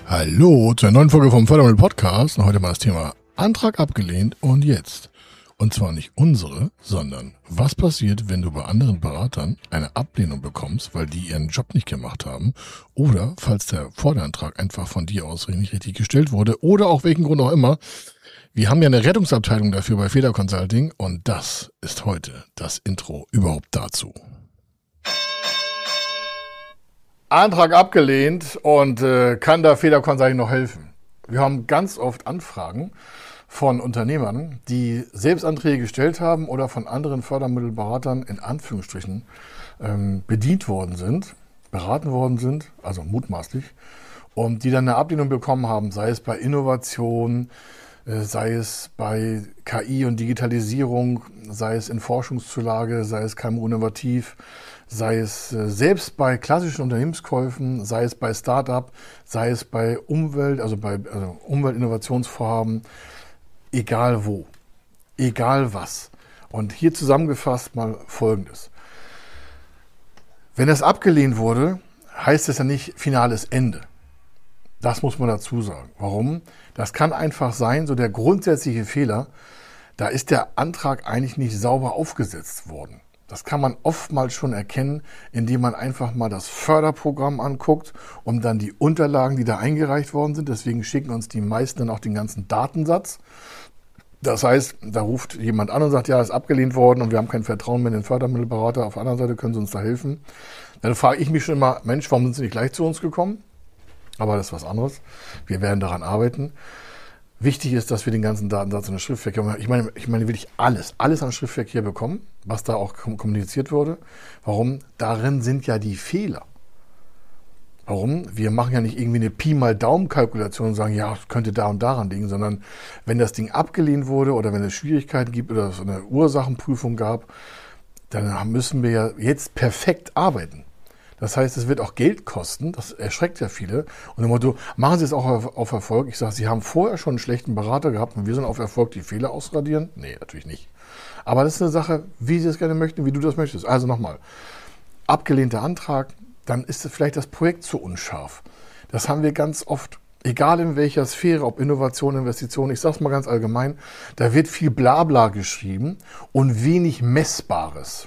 Hallo zur neuen Folge vom Fördermittel Podcast. Und heute mal das Thema Antrag abgelehnt und jetzt. Und zwar nicht unsere, sondern was passiert, wenn du bei anderen Beratern eine Ablehnung bekommst, weil die ihren Job nicht gemacht haben oder falls der Vorderantrag einfach von dir aus nicht richtig gestellt wurde oder auch welchen Grund auch immer. Wir haben ja eine Rettungsabteilung dafür bei Feder Consulting und das ist heute das Intro überhaupt dazu. Antrag abgelehnt und kann da Feder Consulting noch helfen? Wir haben ganz oft Anfragen von Unternehmern, die selbst Anträge gestellt haben oder von anderen Fördermittelberatern in Anführungsstrichen bedient worden sind, beraten worden sind, also mutmaßlich, und die dann eine Ablehnung bekommen haben, sei es bei Innovation, sei es bei KI und Digitalisierung, sei es in Forschungszulage, sei es KMU innovativ, sei es selbst bei klassischen Unternehmenskäufen, sei es bei Start-up, sei es bei Umwelt, also Umweltinnovationsvorhaben, egal wo, egal was. Und hier zusammengefasst mal Folgendes. Wenn das abgelehnt wurde, heißt es ja nicht finales Ende. Das muss man dazu sagen. Warum? Das kann einfach sein, so der grundsätzliche Fehler, da ist der Antrag eigentlich nicht sauber aufgesetzt worden. Das kann man oftmals schon erkennen, indem man einfach mal das Förderprogramm anguckt und dann die Unterlagen, die da eingereicht worden sind. Deswegen schicken uns die meisten dann auch den ganzen Datensatz. Das heißt, da ruft jemand an und sagt, ja, ist abgelehnt worden und wir haben kein Vertrauen mehr in den Fördermittelberater. Auf der anderen Seite können Sie uns da helfen. Dann frage ich mich schon immer, Mensch, warum sind Sie nicht gleich zu uns gekommen? Aber das ist was anderes. Wir werden daran arbeiten. Wichtig ist, dass wir den ganzen Datensatz in den Schriftverkehr, ich meine wirklich alles an Schriftverkehr bekommen, was da auch kommuniziert wurde. Warum? Darin sind ja die Fehler. Warum? Wir machen ja nicht irgendwie eine Pi mal Daumen-Kalkulation und sagen, ja, es könnte da und daran liegen, sondern wenn das Ding abgelehnt wurde oder wenn es Schwierigkeiten gibt oder es eine Ursachenprüfung gab, dann müssen wir ja jetzt perfekt arbeiten. Das heißt, es wird auch Geld kosten, das erschreckt ja viele. Und im Motto, machen Sie es auch auf Erfolg? Ich sage, Sie haben vorher schon einen schlechten Berater gehabt und wir sind auf Erfolg, die Fehler ausradieren? Nee, natürlich nicht. Aber das ist eine Sache, wie Sie es gerne möchten, wie du das möchtest. Also nochmal, abgelehnter Antrag, dann ist vielleicht das Projekt zu unscharf. Das haben wir ganz oft, egal in welcher Sphäre, ob Innovation, Investition, ich sage es mal ganz allgemein, da wird viel Blabla geschrieben und wenig Messbares.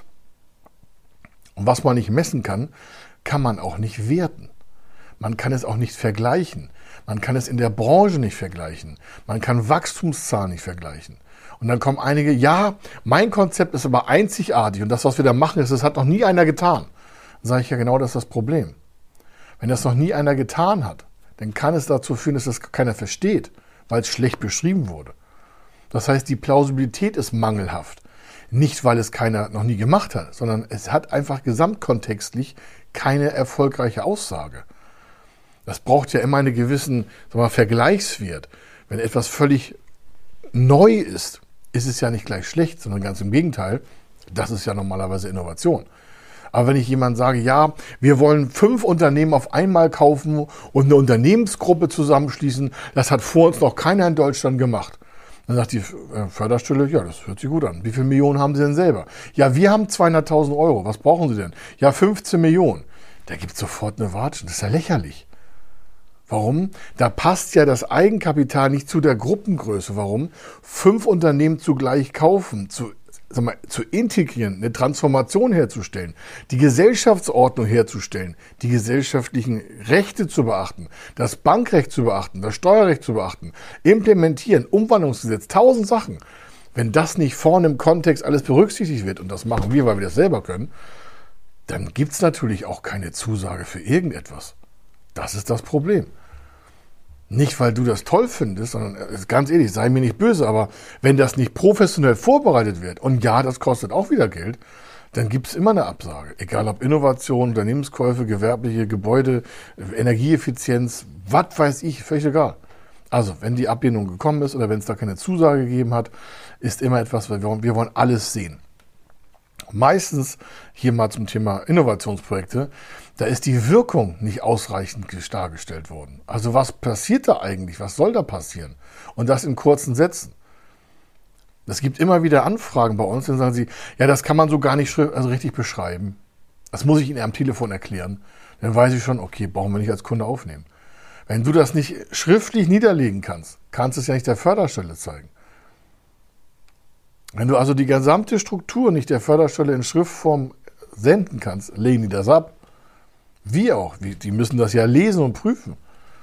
Und was man nicht messen kann, kann man auch nicht werten. Man kann es auch nicht vergleichen. Man kann es in der Branche nicht vergleichen. Man kann Wachstumszahlen nicht vergleichen. Und dann kommen einige, ja, mein Konzept ist aber einzigartig und das, was wir da machen, das hat noch nie einer getan. Dann sage ich ja, genau, das ist das Problem. Wenn das noch nie einer getan hat, dann kann es dazu führen, dass das keiner versteht, weil es schlecht beschrieben wurde. Das heißt, die Plausibilität ist mangelhaft. Nicht, weil es keiner noch nie gemacht hat, sondern es hat einfach gesamtkontextlich keine erfolgreiche Aussage. Das braucht ja immer einen gewissen Vergleichswert. Wenn etwas völlig neu ist, ist es ja nicht gleich schlecht, sondern ganz im Gegenteil. Das ist ja normalerweise Innovation. Aber wenn ich jemand sage, ja, wir wollen 5 Unternehmen auf einmal kaufen und eine Unternehmensgruppe zusammenschließen, das hat vor uns noch keiner in Deutschland gemacht. Dann sagt die Förderstelle, ja, das hört sich gut an. Wie viele Millionen haben Sie denn selber? Ja, wir haben 200.000 Euro. Was brauchen Sie denn? Ja, 15 Millionen. Da gibt es sofort eine Watschen. Das ist ja lächerlich. Warum? Da passt ja das Eigenkapital nicht zu der Gruppengröße. Warum? 5 Unternehmen zugleich kaufen, zu integrieren, eine Transformation herzustellen, die Gesellschaftsordnung herzustellen, die gesellschaftlichen Rechte zu beachten, das Bankrecht zu beachten, das Steuerrecht zu beachten, implementieren, Umwandlungsgesetz, 1000 Sachen. Wenn das nicht vorne im Kontext alles berücksichtigt wird, und das machen wir, weil wir das selber können, dann gibt es natürlich auch keine Zusage für irgendetwas. Das ist das Problem. Nicht, weil du das toll findest, sondern ganz ehrlich, sei mir nicht böse, aber wenn das nicht professionell vorbereitet wird, und ja, das kostet auch wieder Geld, dann gibt es immer eine Absage. Egal ob Innovation, Unternehmenskäufe, gewerbliche Gebäude, Energieeffizienz, was weiß ich, völlig egal. Also, wenn die Ablehnung gekommen ist oder wenn es da keine Zusage gegeben hat, ist immer etwas, weil wir wollen alles sehen. Meistens, hier mal zum Thema Innovationsprojekte, da ist die Wirkung nicht ausreichend dargestellt worden. Also was passiert da eigentlich? Was soll da passieren? Und das in kurzen Sätzen. Es gibt immer wieder Anfragen bei uns, dann sagen sie, ja, das kann man so gar nicht richtig beschreiben. Das muss ich Ihnen am Telefon erklären. Dann weiß ich schon, okay, brauchen wir nicht als Kunde aufnehmen. Wenn du das nicht schriftlich niederlegen kannst, kannst du es ja nicht der Förderstelle zeigen. Wenn du also die gesamte Struktur nicht der Förderstelle in Schriftform senden kannst, legen die das ab. Wie auch? Die müssen das ja lesen und prüfen.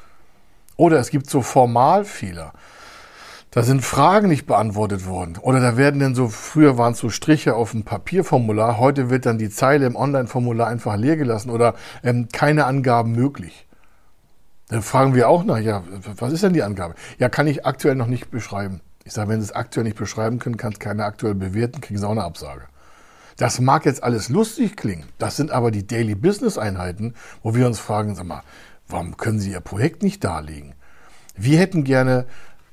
Oder es gibt so Formalfehler. Da sind Fragen nicht beantwortet worden. Oder da werden dann so, früher waren es so Striche auf dem Papierformular, heute wird dann die Zeile im Online-Formular einfach leer gelassen oder keine Angaben möglich. Dann fragen wir auch nach, ja, was ist denn die Angabe? Ja, kann ich aktuell noch nicht beschreiben. Ich sage, wenn Sie es aktuell nicht beschreiben können, kann es keine aktuell bewerten, kriegen Sie auch eine Absage. Das mag jetzt alles lustig klingen, das sind aber die Daily Business Einheiten, wo wir uns fragen, sag mal, warum können Sie Ihr Projekt nicht darlegen? Wir hätten gerne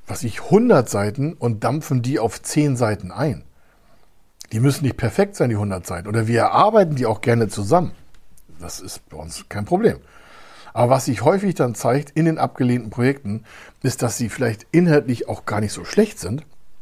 100 Seiten und dampfen die auf 10 Seiten ein. Die müssen nicht perfekt sein, die 100 Seiten. Oder wir erarbeiten die auch gerne zusammen. Das ist bei uns kein Problem. Aber was sich häufig dann zeigt in den abgelehnten Projekten, ist, dass sie vielleicht inhaltlich auch gar nicht so schlecht sind.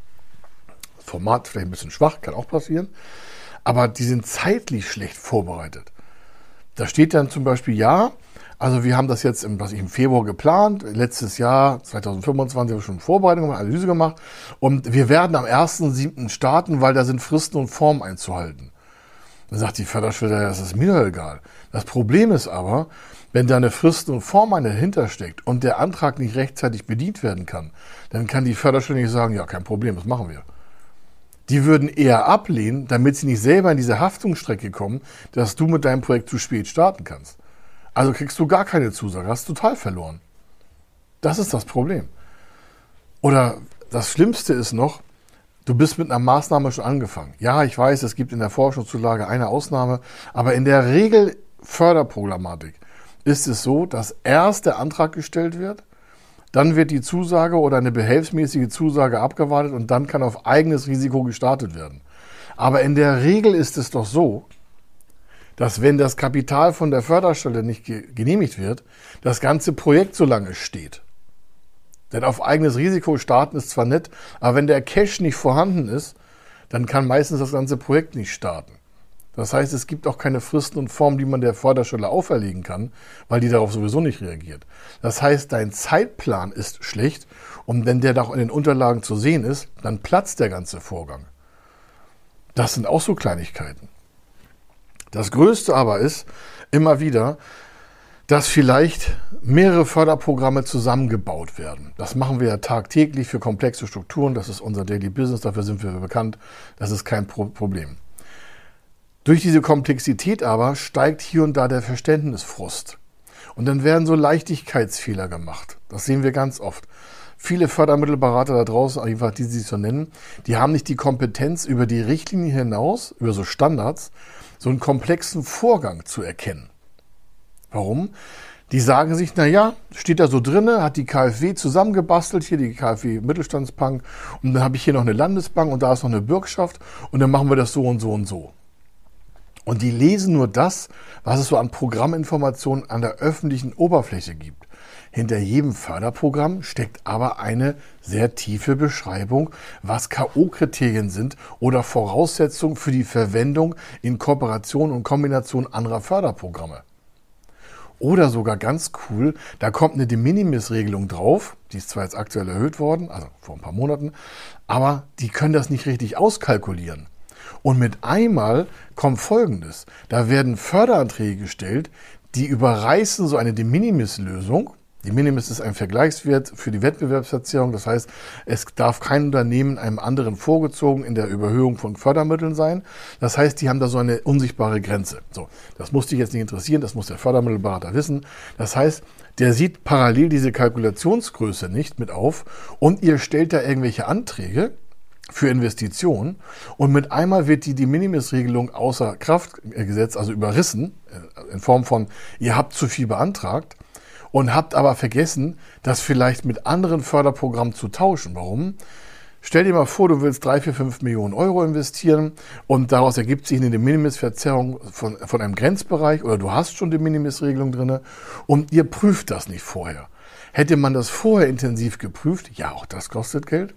Das Format vielleicht ein bisschen schwach, kann auch passieren. Aber die sind zeitlich schlecht vorbereitet. Da steht dann zum Beispiel, ja, also wir haben das jetzt im Februar geplant, letztes Jahr, 2025, haben wir schon Vorbereitung, Analyse gemacht und wir werden am 1.7. starten, weil da sind Fristen und Formen einzuhalten. Dann sagt die Förderstelle, das ist mir doch egal. Das Problem ist aber, wenn da eine Fristen und Form dahinter steckt und der Antrag nicht rechtzeitig bedient werden kann, dann kann die Förderstelle nicht sagen, ja, kein Problem, das machen wir. Die würden eher ablehnen, damit sie nicht selber in diese Haftungsstrecke kommen, dass du mit deinem Projekt zu spät starten kannst. Also kriegst du gar keine Zusage, hast total verloren. Das ist das Problem. Oder das Schlimmste ist noch, du bist mit einer Maßnahme schon angefangen. Ja, ich weiß, es gibt in der Forschungszulage eine Ausnahme, aber in der Regel Förderprogrammtik ist es so, dass erst der Antrag gestellt wird, dann wird die Zusage oder eine behelfsmäßige Zusage abgewartet und dann kann auf eigenes Risiko gestartet werden. Aber in der Regel ist es doch so, dass wenn das Kapital von der Förderstelle nicht genehmigt wird, das ganze Projekt so lange steht. Denn auf eigenes Risiko starten ist zwar nett, aber wenn der Cash nicht vorhanden ist, dann kann meistens das ganze Projekt nicht starten. Das heißt, es gibt auch keine Fristen und Formen, die man der Förderstelle auferlegen kann, weil die darauf sowieso nicht reagiert. Das heißt, dein Zeitplan ist schlecht und wenn der doch in den Unterlagen zu sehen ist, dann platzt der ganze Vorgang. Das sind auch so Kleinigkeiten. Das Größte aber ist immer wieder, dass vielleicht mehrere Förderprogramme zusammengebaut werden. Das machen wir ja tagtäglich für komplexe Strukturen. Das ist unser Daily Business, dafür sind wir bekannt. Das ist kein Problem. Durch diese Komplexität aber steigt hier und da der Verständnisfrust. Und dann werden so Leichtigkeitsfehler gemacht. Das sehen wir ganz oft. Viele Fördermittelberater da draußen, einfach die sie so nennen, die haben nicht die Kompetenz, über die Richtlinie hinaus, über so Standards, so einen komplexen Vorgang zu erkennen. Warum? Die sagen sich, naja, steht da so drinne, hat die KfW zusammengebastelt, hier die KfW Mittelstandsbank und dann habe ich hier noch eine Landesbank und da ist noch eine Bürgschaft und dann machen wir das so und so und so. Und die lesen nur das, was es so an Programminformationen an der öffentlichen Oberfläche gibt. Hinter jedem Förderprogramm steckt aber eine sehr tiefe Beschreibung, was K.O.-Kriterien sind oder Voraussetzungen für die Verwendung in Kooperation und Kombination anderer Förderprogramme. Oder sogar ganz cool, da kommt eine De Minimis-Regelung drauf, die ist zwar jetzt aktuell erhöht worden, also vor ein paar Monaten, aber die können das nicht richtig auskalkulieren. Und mit einmal kommt Folgendes, da werden Förderanträge gestellt, die überreißen so eine De Minimis-Lösung. De Minimis ist ein Vergleichswert für die Wettbewerbsverzerrung, das heißt, es darf kein Unternehmen einem anderen vorgezogen in der Überhöhung von Fördermitteln sein. Das heißt, die haben da so eine unsichtbare Grenze. So, das muss dich jetzt nicht interessieren, das muss der Fördermittelberater wissen. Das heißt, der sieht parallel diese Kalkulationsgröße nicht mit auf und ihr stellt da irgendwelche Anträge für Investitionen und mit einmal wird die De Minimis-Regelung außer Kraft gesetzt, also überrissen, in Form von, ihr habt zu viel beantragt. Und habt aber vergessen, das vielleicht mit anderen Förderprogrammen zu tauschen. Warum? Stell dir mal vor, du willst 3, 4, 5 Millionen Euro investieren und daraus ergibt sich eine De Minimis-Verzerrung von einem Grenzbereich oder du hast schon De Minimis-Regelung drin und ihr prüft das nicht vorher. Hätte man das vorher intensiv geprüft, ja, auch das kostet Geld,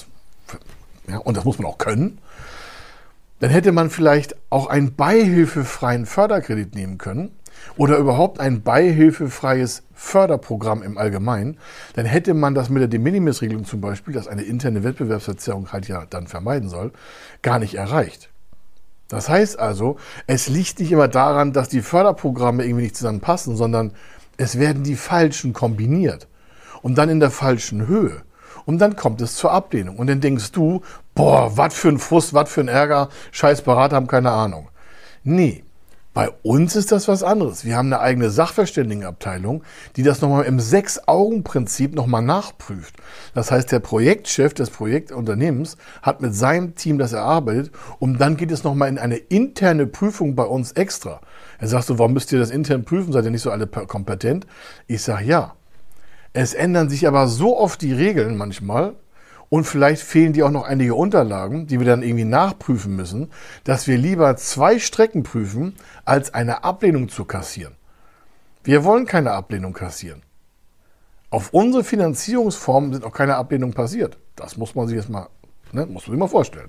und das muss man auch können, dann hätte man vielleicht auch einen beihilfefreien Förderkredit nehmen können, oder überhaupt ein beihilfefreies Förderprogramm im Allgemeinen, dann hätte man das mit der De Minimis-Regelung zum Beispiel, das eine interne Wettbewerbsverzerrung halt ja dann vermeiden soll, gar nicht erreicht. Das heißt also, es liegt nicht immer daran, dass die Förderprogramme irgendwie nicht zusammenpassen, sondern es werden die falschen kombiniert und dann in der falschen Höhe. Und dann kommt es zur Ablehnung. Und dann denkst du, boah, was für ein Frust, was für ein Ärger, scheiß Berater haben keine Ahnung. Nee, bei uns ist das was anderes. Wir haben eine eigene Sachverständigenabteilung, die das nochmal im 6-Augen-Prinzip nochmal nachprüft. Das heißt, der Projektchef des Projektunternehmens hat mit seinem Team das erarbeitet und dann geht es nochmal in eine interne Prüfung bei uns extra. Er sagt so, warum müsst ihr das intern prüfen? Seid ihr nicht so alle kompetent? Ich sage ja. Es ändern sich aber so oft die Regeln manchmal und vielleicht fehlen dir auch noch einige Unterlagen, die wir dann irgendwie nachprüfen müssen, dass wir lieber 2 Strecken prüfen, als eine Ablehnung zu kassieren. Wir wollen keine Ablehnung kassieren. Auf unsere Finanzierungsformen sind auch keine Ablehnungen passiert. Das muss man sich jetzt mal, muss man sich mal vorstellen.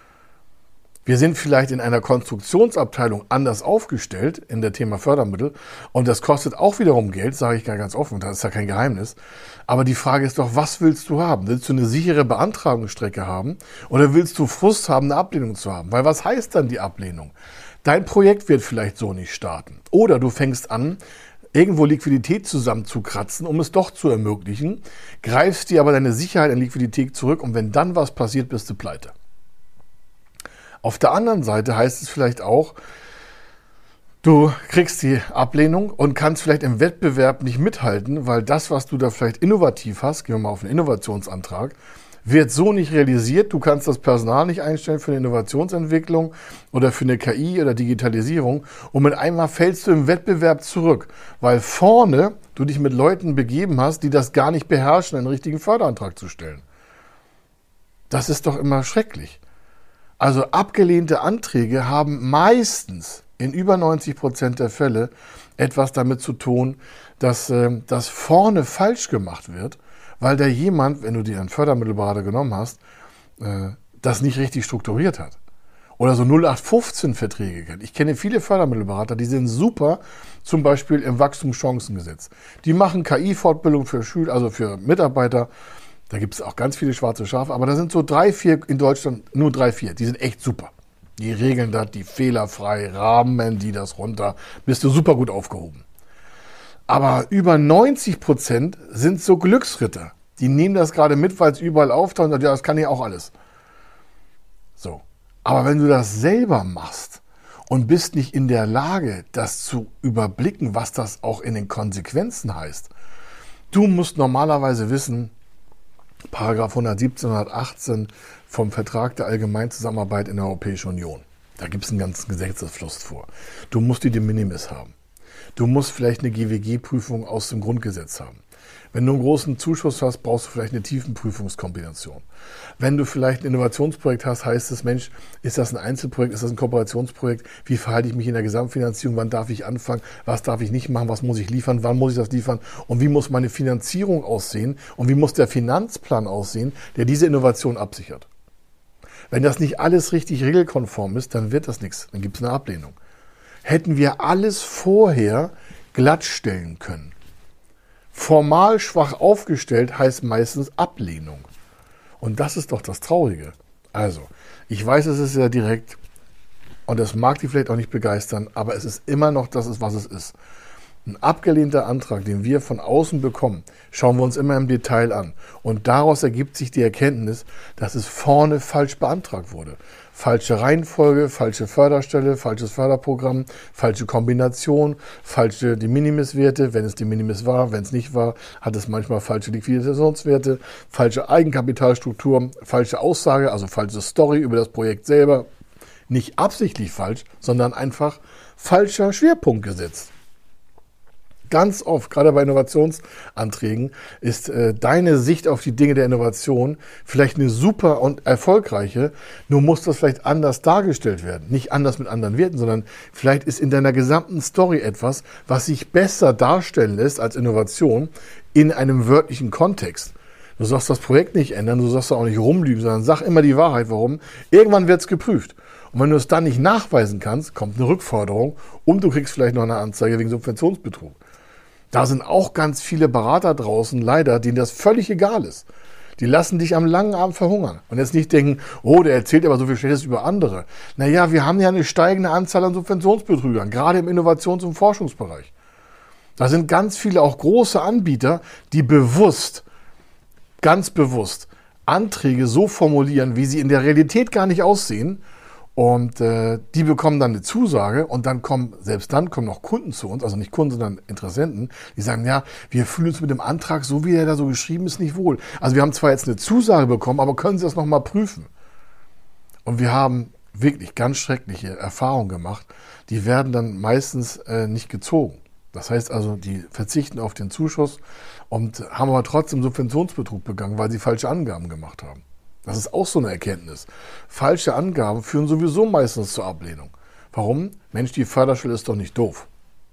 Wir sind vielleicht in einer Konstruktionsabteilung anders aufgestellt in der Thema Fördermittel und das kostet auch wiederum Geld, sage ich ganz offen, das ist ja kein Geheimnis. Aber die Frage ist doch, was willst du haben? Willst du eine sichere Beantragungsstrecke haben oder willst du Frust haben, eine Ablehnung zu haben? Weil was heißt dann die Ablehnung? Dein Projekt wird vielleicht so nicht starten. Oder du fängst an, irgendwo Liquidität zusammenzukratzen, um es doch zu ermöglichen, greifst dir aber deine Sicherheit in Liquidität zurück und wenn dann was passiert, bist du pleite. Auf der anderen Seite heißt es vielleicht auch, du kriegst die Ablehnung und kannst vielleicht im Wettbewerb nicht mithalten, weil das, was du da vielleicht innovativ hast, gehen wir mal auf einen Innovationsantrag, wird so nicht realisiert. Du kannst das Personal nicht einstellen für eine Innovationsentwicklung oder für eine KI oder Digitalisierung und mit einmal fällst du im Wettbewerb zurück, weil vorne du dich mit Leuten begeben hast, die das gar nicht beherrschen, einen richtigen Förderantrag zu stellen. Das ist doch immer schrecklich. Also abgelehnte Anträge haben meistens in über 90% der Fälle etwas damit zu tun, dass das vorne falsch gemacht wird, weil da jemand, wenn du dir einen Fördermittelberater genommen hast, das nicht richtig strukturiert hat. Oder so 0815-Verträge kennt. Ich kenne viele Fördermittelberater, die sind super, zum Beispiel im Wachstumschancengesetz. Die machen KI-Fortbildung für Schüler, also für Mitarbeiter. Da gibt es auch ganz viele schwarze Schafe, aber da sind so 3, 4 in Deutschland, nur 3, 4, die sind echt super. Die regeln das, die fehlerfrei, rahmen die das runter, bist du super gut aufgehoben. Aber über 90% sind so Glücksritter. Die nehmen das gerade mit, weil es überall auftaucht und sagen, ja, das kann ich auch alles. So. Aber wenn du das selber machst und bist nicht in der Lage, das zu überblicken, was das auch in den Konsequenzen heißt, du musst normalerweise wissen, Paragraph 117, 118 vom Vertrag der allgemeinen Zusammenarbeit in der Europäischen Union. Da gibt es einen ganzen Gesetzesfluss vor. Du musst die De Minimis haben. Du musst vielleicht eine GWG-Prüfung aus dem Grundgesetz haben. Wenn du einen großen Zuschuss hast, brauchst du vielleicht eine Tiefenprüfungskombination. Wenn du vielleicht ein Innovationsprojekt hast, heißt es, Mensch, ist das ein Einzelprojekt, ist das ein Kooperationsprojekt? Wie verhalte ich mich in der Gesamtfinanzierung? Wann darf ich anfangen? Was darf ich nicht machen? Was muss ich liefern? Wann muss ich das liefern? Und wie muss meine Finanzierung aussehen? Und wie muss der Finanzplan aussehen, der diese Innovation absichert? Wenn das nicht alles richtig regelkonform ist, dann wird das nichts. Dann gibt es eine Ablehnung. Hätten wir alles vorher glattstellen können. Formal schwach aufgestellt heißt meistens Ablehnung. Und das ist doch das Traurige. Also, ich weiß, es ist sehr direkt und das mag die vielleicht auch nicht begeistern, aber es ist immer noch das, was es ist. Ein abgelehnter Antrag, den wir von außen bekommen, schauen wir uns immer im Detail an. Und daraus ergibt sich die Erkenntnis, dass es vorne falsch beantragt wurde. Falsche Reihenfolge, falsche Förderstelle, falsches Förderprogramm, falsche Kombination, falsche De Minimis-Werte, wenn es De Minimis war, wenn es nicht war, hat es manchmal falsche Liquidationswerte, falsche Eigenkapitalstruktur, falsche Aussage, also falsche Story über das Projekt selber. Nicht absichtlich falsch, sondern einfach falscher Schwerpunkt gesetzt. Ganz oft, gerade bei Innovationsanträgen, ist deine Sicht auf die Dinge der Innovation vielleicht eine super und erfolgreiche, nur muss das vielleicht anders dargestellt werden. Nicht anders mit anderen Werten, sondern vielleicht ist in deiner gesamten Story etwas, was sich besser darstellen lässt als Innovation in einem wörtlichen Kontext. Du sollst das Projekt nicht ändern, du sollst auch nicht rumlügen, sondern sag immer die Wahrheit, warum. Irgendwann wird es geprüft. Und wenn du es dann nicht nachweisen kannst, kommt eine Rückforderung und du kriegst vielleicht noch eine Anzeige wegen Subventionsbetrug. Da sind auch ganz viele Berater draußen, leider, denen das völlig egal ist. Die lassen dich am langen Abend verhungern. Und jetzt nicht denken, oh, der erzählt aber so viel Schlechtes über andere. Naja, wir haben ja eine steigende Anzahl an Subventionsbetrügern, gerade im Innovations- und Forschungsbereich. Da sind ganz viele auch große Anbieter, die ganz bewusst, Anträge so formulieren, wie sie in der Realität gar nicht aussehen. Und die bekommen dann eine Zusage und selbst dann kommen noch Kunden zu uns, also nicht Kunden, sondern Interessenten, die sagen, ja, wir fühlen uns mit dem Antrag, so wie er da so geschrieben ist, nicht wohl. Also wir haben zwar jetzt eine Zusage bekommen, aber können Sie das nochmal prüfen? Und wir haben wirklich ganz schreckliche Erfahrungen gemacht. Die werden dann meistens nicht gezogen. Das heißt also, die verzichten auf den Zuschuss und haben aber trotzdem Subventionsbetrug begangen, weil sie falsche Angaben gemacht haben. Das ist auch so eine Erkenntnis. Falsche Angaben führen sowieso meistens zur Ablehnung. Warum? Mensch, die Förderstelle ist doch nicht doof.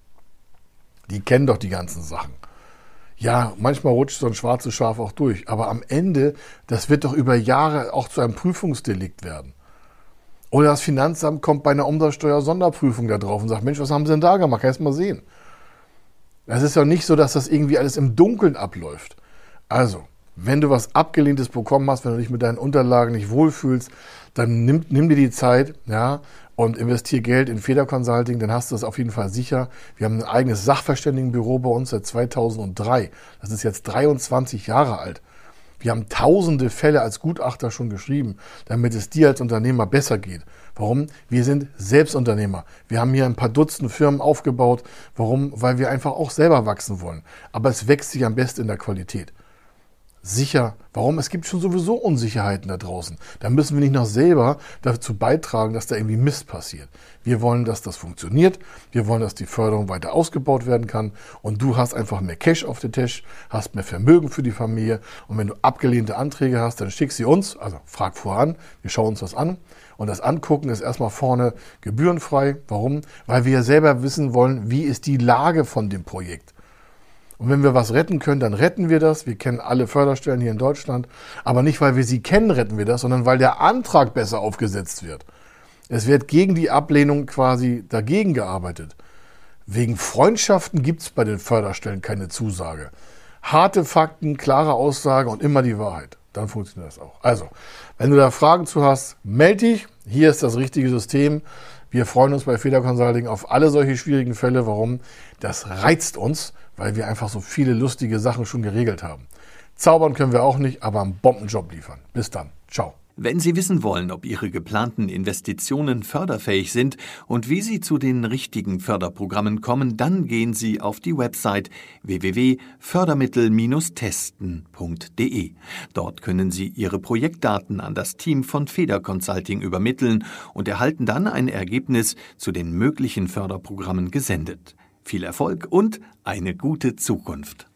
Die kennen doch die ganzen Sachen. Ja, manchmal rutscht so ein schwarzes Schaf auch durch. Aber am Ende, das wird doch über Jahre auch zu einem Prüfungsdelikt werden. Oder das Finanzamt kommt bei einer Umsatzsteuer-Sonderprüfung da drauf und sagt, Mensch, was haben Sie denn da gemacht? Erst mal sehen. Es ist ja nicht so, dass das irgendwie alles im Dunkeln abläuft. Also, wenn du was Abgelehntes bekommen hast, wenn du dich mit deinen Unterlagen nicht wohlfühlst, dann nimm dir die Zeit, ja, und investier Geld in Feder Consulting, dann hast du das auf jeden Fall sicher. Wir haben ein eigenes Sachverständigenbüro bei uns seit 2003. Das ist jetzt 23 Jahre alt. Wir haben tausende Fälle als Gutachter schon geschrieben, damit es dir als Unternehmer besser geht. Warum? Wir sind Selbstunternehmer. Wir haben hier ein paar Dutzend Firmen aufgebaut. Warum? Weil wir einfach auch selber wachsen wollen. Aber es wächst sich am besten in der Qualität. Sicher. Warum? Es gibt schon sowieso Unsicherheiten da draußen. Da müssen wir nicht noch selber dazu beitragen, dass da irgendwie Mist passiert. Wir wollen, dass das funktioniert. Wir wollen, dass die Förderung weiter ausgebaut werden kann. Und du hast einfach mehr Cash auf den Tisch, hast mehr Vermögen für die Familie. Und wenn du abgelehnte Anträge hast, dann schick sie uns. Also frag voran. Wir schauen uns das an. Und das Angucken ist erstmal vorne gebührenfrei. Warum? Weil wir ja selber wissen wollen, wie ist die Lage von dem Projekt. Und wenn wir was retten können, dann retten wir das. Wir kennen alle Förderstellen hier in Deutschland. Aber nicht, weil wir sie kennen, retten wir das, sondern weil der Antrag besser aufgesetzt wird. Es wird gegen die Ablehnung quasi dagegen gearbeitet. Wegen Freundschaften gibt es bei den Förderstellen keine Zusage. Harte Fakten, klare Aussage und immer die Wahrheit. Dann funktioniert das auch. Also, wenn du da Fragen zu hast, melde dich. Hier ist das richtige System. Wir freuen uns bei Feder Consulting auf alle solche schwierigen Fälle. Warum? Das reizt uns, weil wir einfach so viele lustige Sachen schon geregelt haben. Zaubern können wir auch nicht, aber einen Bombenjob liefern. Bis dann. Ciao. Wenn Sie wissen wollen, ob Ihre geplanten Investitionen förderfähig sind und wie Sie zu den richtigen Förderprogrammen kommen, dann gehen Sie auf die Website www.fördermittel-testen.de. Dort können Sie Ihre Projektdaten an das Team von Feder Consulting übermitteln und erhalten dann ein Ergebnis zu den möglichen Förderprogrammen gesendet. Viel Erfolg und eine gute Zukunft!